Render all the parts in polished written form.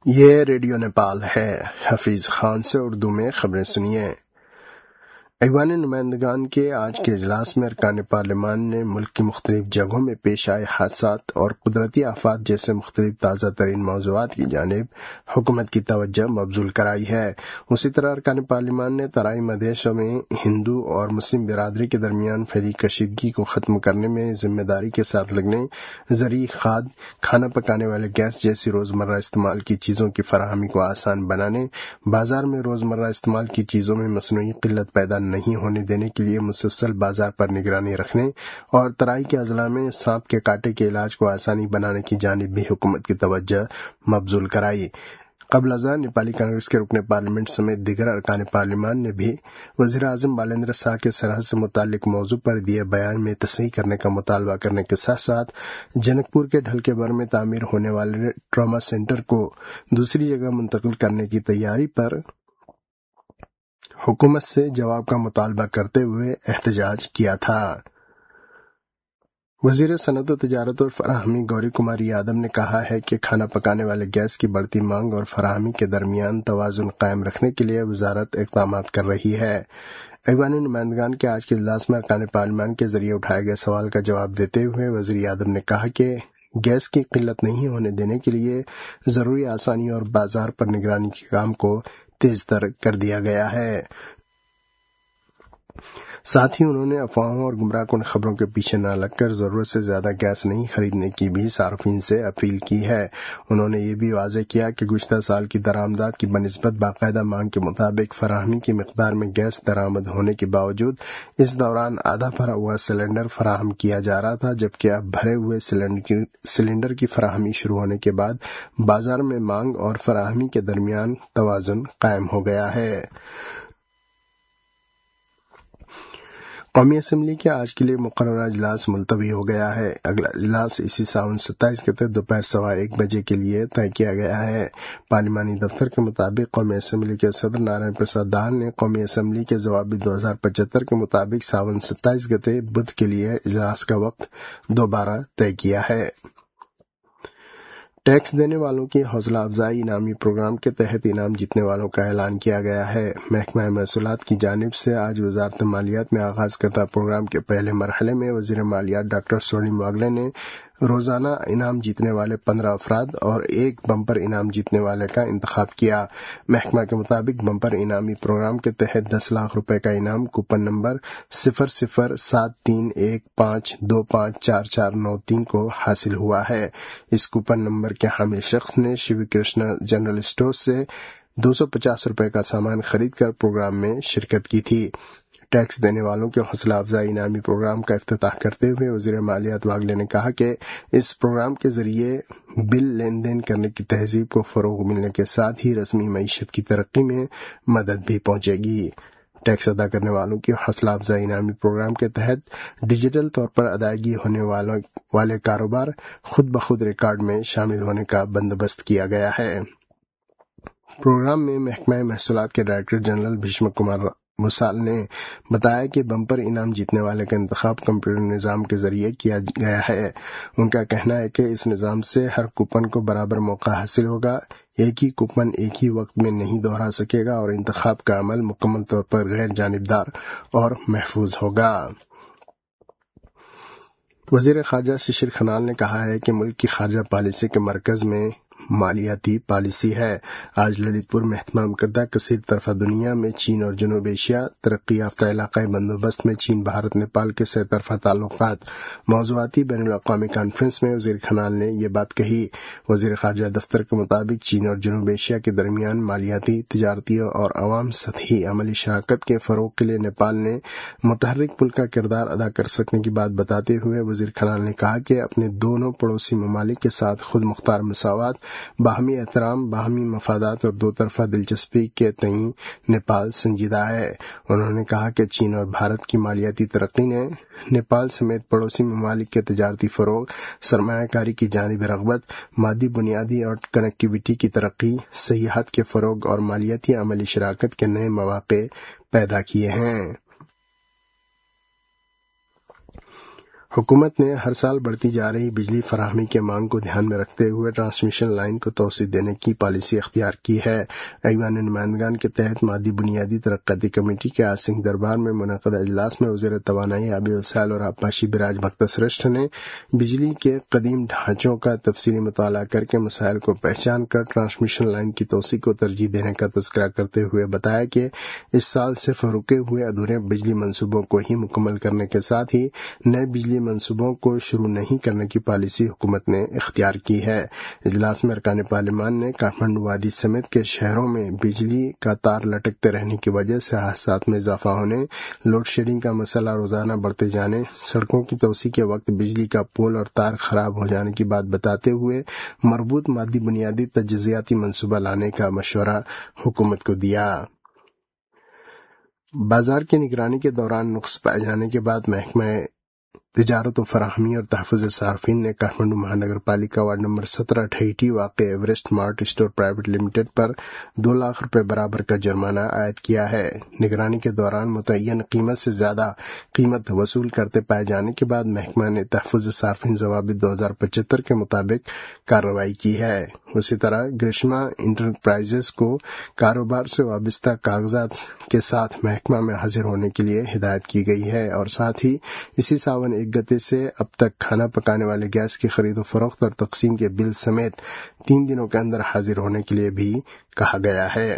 یہ ریڈیو نیپال ہے۔ حفیظ خان سے اردو میں خبریں سنیے۔ ایوان نمائندگان کے آج کے اجلاس میں ارکان پارلیمان نے ملک کی مختلف جگہوں میں پیش آئے حادثات اور قدرتی آفات جیسے مختلف تازہ ترین موضوعات کی جانب حکومت کی توجہ مبذول کرائی ہے۔ اسی طرح ارکان پارلیمان نے ترائی مدیشوں میں ہندو اور مسلم برادری کے درمیان پھیلی کشیدگی کو ختم کرنے میں ذمہ داری کے ساتھ لگنے، زرعی کھاد، کھانا پکانے والے گیس جیسی روزمرہ استعمال کی چیزوں کی فراہمی کو آسان بنانے، بازار میں روزمرہ استعمال کی چیزوں میں مصنوعی قلت پیدا نہیں ہونے دینے کے لیے مسلسل بازار پر نگرانی رکھنے اور ترائی کے اضلاع میں سانپ کے کاٹے کے علاج کو آسانی بنانے کی جانب بھی حکومت کی توجہ مبذول کرائی۔ قبل ازاں نیپالی کانگریس کے رکن پارلیمنٹ سمیت دیگر ارکان پارلیمان نے بھی وزیر اعظم بالیندر شاہ کے سرحد سے متعلق موضوع پر دیے بیان میں تصحیح کرنے کا مطالبہ کرنے کے ساتھ ساتھ جنک پور کے ڈھلکے بر میں تعمیر ہونے والے ٹراما سینٹر کو دوسری جگہ منتقل کرنے کی تیاری پر حکومت سے جواب کا مطالبہ کرتے ہوئے احتجاج کیا تھا۔ وزیر صنعت و تجارت اور فراہمی گوری کمار یادو نے کہا ہے کہ کھانا پکانے والے گیس کی بڑھتی مانگ اور فراہمی کے درمیان توازن قائم رکھنے کے لیے وزارت اقدامات کر رہی ہے۔ ایوان نمائندگان کے آج کے اجلاس میں ارکان پارلیمان کے ذریعے اٹھائے گئے سوال کا جواب دیتے ہوئے وزیر یادو نے کہا کہ گیس کی قلت نہیں ہونے دینے کے لیے ضروری آسانی اور بازار پر نگرانی کے کام کو تیز تر کر دیا گیا ہے۔ ساتھ ہی انہوں نے افواہوں اور گمراہ کن خبروں کے پیچھے نہ لگ کر ضرورت سے زیادہ گیس نہیں خریدنے کی بھی صارفین سے اپیل کی ہے۔ انہوں نے یہ بھی واضح کیا کہ گزشتہ سال کی درآمدات کی بنسبت باقاعدہ مانگ کے مطابق فراہمی کی مقدار میں گیس درآمد ہونے کے باوجود اس دوران آدھا بھرا ہوا سلنڈر فراہم کیا جا رہا تھا، جبکہ اب بھرے ہوئے سلنڈر کی فراہمی شروع ہونے کے بعد بازار میں مانگ اور فراہمی کے درمیان توازن قائم ہو گیا ہے۔ قومی اسمبلی کے آج کے لیے مقررہ اجلاس ملتوی ہو گیا ہے۔ اگلا اجلاس اسی ساون 27 کے تحت دوپہر 1:15 بجے کے لیے طے کیا گیا ہے۔ پارلیمانی دفتر کے مطابق قومی اسمبلی کے صدر نارائن پرساد دہل نے قومی اسمبلی کے ضوابط 2075 کے مطابق ساون 27 گتے بدھ کے لیے اجلاس کا وقت دوبارہ طے کیا ہے۔ ٹیکس دینے والوں کی حوصلہ افزائی انعامی پروگرام کے تحت انعام جیتنے والوں کا اعلان کیا گیا ہے۔ محکمہ محصولات کی جانب سے آج وزارت مالیات میں آغاز کردہ پروگرام کے پہلے مرحلے میں وزیر مالیات ڈاکٹر سورنیم واگلے نے روزانہ انعام جیتنے والے 15 افراد اور ایک بمپر انعام جیتنے والے کا انتخاب کیا۔ محکمہ کے مطابق بمپر انعامی پروگرام کے تحت 10 لاکھ روپے کا انعام کوپن نمبر 007315254493 کو حاصل ہوا ہے۔ اس کوپن نمبر کے حامل شخص نے شیو کرشنا جنرل اسٹور سے 250 روپے کا سامان خرید کر پروگرام میں شرکت کی تھی۔ ٹیکس دینے والوں کے حوصلہ افزائی انعامی پروگرام کا افتتاح کرتے ہوئے وزیر مالیات واگلے نے کہا کہ اس پروگرام کے ذریعے بل لین دین کرنے کی تہذیب کو فروغ ملنے کے ساتھ ہی رسمی معیشت کی ترقی میں مدد بھی پہنچے گی۔ ٹیکس ادا کرنے والوں کی حوصلہ افزائی انعامی پروگرام کے تحت ڈیجیٹل طور پر ادائیگی ہونے والے کاروبار خود بخود ریکارڈ میں شامل ہونے کا بندوبست کیا گیا ہے۔ پروگرام میں محکمہ محصولات کے ڈائریکٹر جنرل بھیشم کمار مسال نے بتایا کہ بمپر انعام جیتنے والے کا انتخاب کمپیوٹر نظام کے ذریعے کیا گیا ہے۔ ان کا کہنا ہے کہ اس نظام سے ہر کوپن کو برابر موقع حاصل ہوگا، ایک ہی کوپن ایک ہی وقت میں نہیں دوہرا سکے گا اور انتخاب کا عمل مکمل طور پر غیر جانبدار اور محفوظ ہوگا۔ وزیر خارجہ ششر کھنال نے کہا ہے کہ ملک کی خارجہ پالیسی کے مرکز میں مالیاتی پالیسی ہے۔ آج للت پور میں اہتمام کردہ کثیر طرفہ دنیا میں چین اور جنوب ایشیا ترقی یافتہ علاقائی بندوبست میں چین بھارت نیپال کے سہ طرفہ تعلقات موضوعاتی بین الاقوامی کانفرنس میں وزیر کھنال نے یہ بات کہی۔ وزیر خارجہ دفتر کے مطابق چین اور جنوب ایشیا کے درمیان مالیاتی، تجارتی اور عوام سطحی عملی شراکت کے فروغ کے لیے نیپال نے متحرک پل کا کردار ادا کر سکنے کی بات بتاتے ہوئے وزیر کھنال نے کہا کہ اپنے دونوں پڑوسی ممالک کے ساتھ خود مختار مساوات، باہمی احترام، باہمی مفادات اور دو طرفہ دلچسپی کے تئیں نیپال سنجیدہ ہے۔ انہوں نے کہا کہ چین اور بھارت کی مالیاتی ترقی نے نیپال سمیت پڑوسی ممالک کے تجارتی فروغ، سرمایہ کاری کی جانب رغبت، مادی بنیادی اور کنیکٹیویٹی کی ترقی، سیاحت کے فروغ اور مالیاتی عملی شراکت کے نئے مواقع پیدا کیے ہیں۔ حکومت نے ہر سال بڑھتی جا رہی بجلی فراہمی کے مانگ کو دھیان میں رکھتے ہوئے ٹرانسمیشن لائن کو توسیع دینے کی پالیسی اختیار کی ہے۔ ایوان نمائندگان کے تحت مادی بنیادی ترقیاتی کمیٹی کے آج سنگھ دربار میں منعقدہ اجلاس میں وزیر توانائی آبی وسائل اور آبپاشی براج بھکت سرشٹھ نے بجلی کے قدیم ڈھانچوں کا تفصیلی مطالعہ کر کے مسائل کو پہچان کر ٹرانسمیشن لائن کی توسیع کو ترجیح دینے کا تذکرہ کرتے ہوئے بتایا کہ اس سال صرف رکے ہوئے ادھورے بجلی منصوبوں کو ہی مکمل کرنے کے ساتھ ہی نئے بجلی منصوبوں کو شروع نہیں کرنے کی پالیسی حکومت نے اختیار کی ہے۔ اجلاس میں ارکان پارلیمان نے کاٹھمنڈو وادی سمیت کے شہروں میں بجلی کا تار لٹکتے رہنے کی وجہ سے حادثات میں اضافہ ہونے، لوڈ شیڈنگ کا مسئلہ روزانہ بڑھتے جانے، سڑکوں کی توسیع کے وقت بجلی کا پول اور تار خراب ہو جانے کی بات بتاتے ہوئے مربوط مادی بنیادی تجزیاتی منصوبہ لانے کا مشورہ حکومت کو دیا۔ بازار کی نگرانی کے دوران نقص پائے جانے کے بعد محکمہ تجارت و فراہمی اور تحفظ صارفین نے کاٹھمنڈو مہانگر پالیکا وارڈ نمبر 17 ٹھیٹھی واقع Everest Mart store private limited پر 2 لاکھ روپے برابر کا جرمانہ عائد کیا ہے۔ نگرانی کے دوران متعین قیمت سے زیادہ قیمت وصول کرتے پائے جانے کے بعد محکمہ نے تحفظ صارفین ضوابط 2075 کے مطابق کارروائی کی ہے۔ اسی طرح گرشما انٹرپرائزز کو کاروبار سے وابستہ کاغذات کے ساتھ محکمہ میں حاضر ہونے کے لیے ہدایت کی گئی ہے اور ساتھ ہی اسی ساون 1 گتے سے اب تک کھانا پکانے والے گیس کی خرید و فروخت اور تقسیم کے بل سمیت 3 دنوں کے اندر حاضر ہونے کے لیے بھی کہا گیا ہے۔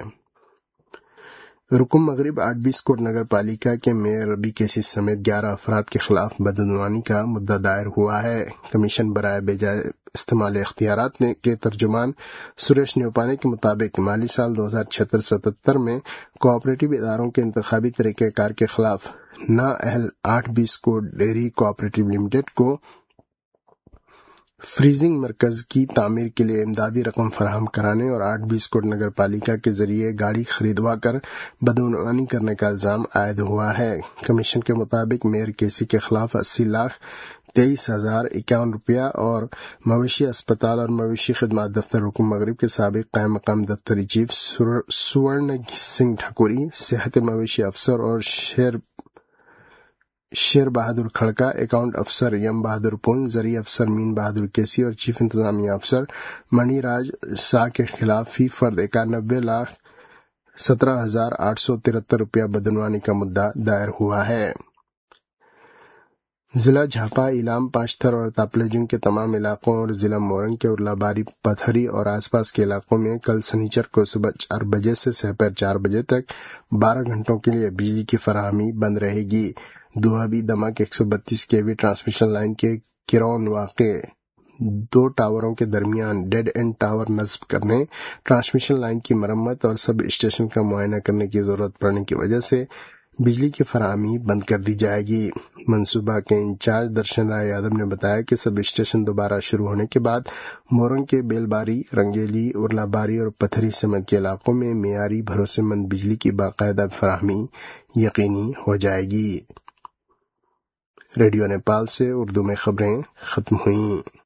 رکن مغرب 8 کوٹ نگر پالیکا کے میئر ربی کیسی سمیت 11 افراد کے خلاف بدعنوانی کا مدعا دائر ہوا ہے۔ کمیشن برائے بیجائے استعمال اختیارات کے ترجمان سریش نیوپانے کے مطابق مالی سال 2076-77 میں کوآپریٹو اداروں کے انتخابی طریقہ کار کے خلاف نااہل 8 کوٹ ڈیری کوآپریٹو لمیٹڈ کو فریزنگ مرکز کی تعمیر کے لیے امدادی رقم فراہم کرانے اور 8 کوٹ نگر پالیکا کے ذریعے گاڑی خریدوا کر بدعنوانی کرنے کا الزام عائد ہوا ہے۔ کمیشن کے مطابق میئر کیسی کے خلاف 80,23,051 روپیہ اور مویشی اسپتال اور مویشی خدمات دفتر رکن مغرب کے سابق قائم مقام دفتری چیف سورن سنگھ ٹھاکوری، صحت مویشی افسر اور شیر بہادر کھڑکا، اکاؤنٹ افسر یم بہادر پون، زرعی افسر مین بہادر کیسی اور چیف انتظامیہ افسر منی راج سا کے خلاف فی فرد 91,17,873 روپیہ بدعنوانی کا مدعا دائر ہوا ہے۔ ضلع جھاپا، ایلام، پانچتھر اور تاپلجنگ کے تمام علاقوں اور ضلع مورنگ کے ارلاباری، پتھری اور آس پاس کے علاقوں میں کل سنیچر کو صبح 4 بجے سے سحپہر 4 بجے تک 12 گھنٹوں کے لیے بجلی کی فراہمی بند رہے گی۔ دوابی دمک 132 kV ٹرانسمیشن لائن کے کرون واقع 2 ٹاوروں کے درمیان ڈیڈ اینڈ ٹاور نصب کرنے، ٹرانسمیشن لائن کی مرمت اور سب اسٹیشن کا معائنہ کرنے کی ضرورت پڑنے کی وجہ سے بجلی کی فراہمی بند کر دی جائے گی۔ منصوبہ کے انچارج درشن رائے یادو نے بتایا کہ سب اسٹیشن دوبارہ شروع ہونے کے بعد مورنگ کے بیلباری، رنگیلی، ارلاباری اور پتھری سمیت کے علاقوں میں معیاری بھروسے مند بجلی کی باقاعدہ فراہمی یقینی ہو جائے گی۔ ریڈیو نیپال سے اردو میں خبریں ختم ہوئیں۔